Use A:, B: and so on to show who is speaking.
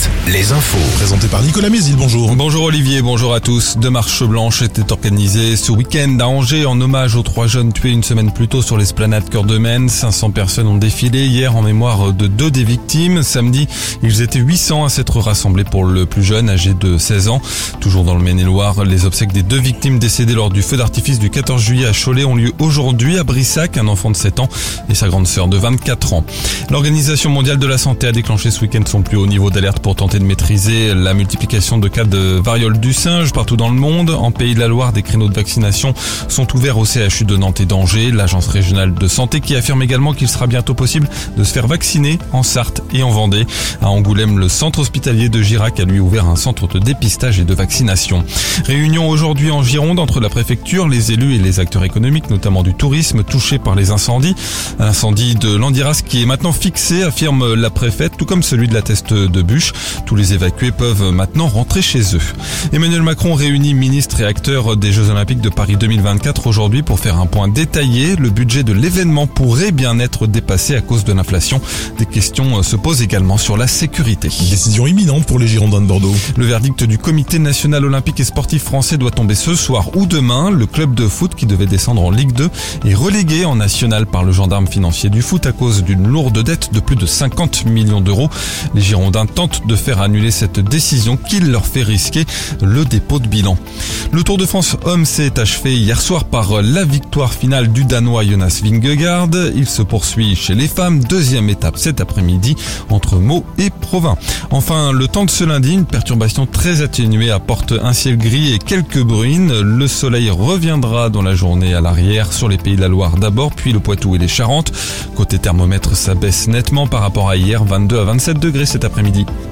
A: Impact, les infos.
B: Présenté par Nicolas Mézil, bonjour.
C: Bonjour Olivier, bonjour à tous. 2 marches blanches étaient organisées ce week-end à Angers en hommage aux 3 jeunes tués une semaine plus tôt sur l'esplanade Cœur de Maine. 500 personnes ont défilé hier en mémoire de 2 des victimes. Samedi, ils étaient 800 à s'être rassemblés pour le plus jeune, âgé de 16 ans. Toujours dans le Maine-et-Loire, les obsèques des 2 victimes décédées lors du feu d'artifice du 14 juillet à Cholet ont lieu aujourd'hui à Brissac, un enfant de 7 ans et sa grande sœur de 24 ans. L'Organisation mondiale de la santé a déclenché ce week-end son plus haut niveau d'alerte pour tenter de maîtriser la multiplication de cas de variole du singe partout dans le monde. En Pays de la Loire, des créneaux de vaccination sont ouverts au CHU de Nantes et d'Angers. L'agence régionale de santé qui affirme également qu'il sera bientôt possible de se faire vacciner en Sarthe et en Vendée. À Angoulême, le centre hospitalier de Girac a lui ouvert un centre de dépistage et de vaccination. Réunion aujourd'hui en Gironde entre la préfecture, les élus et les acteurs économiques, notamment du tourisme, touchés par les incendies. L'incendie de Landiras qui est maintenant fixé, affirme la préfète, tout comme celui de la Teste de Bûche. Tous les évacués peuvent maintenant rentrer chez eux. Emmanuel Macron réunit ministres et acteurs des Jeux Olympiques de Paris 2024 aujourd'hui pour faire un point détaillé. Le budget de l'événement pourrait bien être dépassé à cause de l'inflation. Des questions se posent également sur la sécurité.
B: Décision imminente pour les Girondins de Bordeaux.
C: Le verdict du Comité national olympique et sportif français doit tomber ce soir ou demain. Le club de foot qui devait descendre en Ligue 2 est relégué en national par le gendarme financier du foot à cause d'une lourde dette de plus de 50 millions d'euros. Les Girondins tentent de faire annuler cette décision qui leur fait risquer le dépôt de bilan. Le Tour de France homme s'est achevé hier soir par la victoire finale du Danois Jonas Vingegaard. Il se poursuit chez les femmes. 2e étape cet après-midi entre Meaux et Provins. Enfin, le temps de ce lundi, une perturbation très atténuée apporte un ciel gris et quelques bruines. Le soleil reviendra dans la journée à l'arrière sur les Pays de la Loire d'abord, puis le Poitou et les Charentes. Côté thermomètre, ça baisse nettement par rapport à hier, 22 à 27 degrés cet après-midi.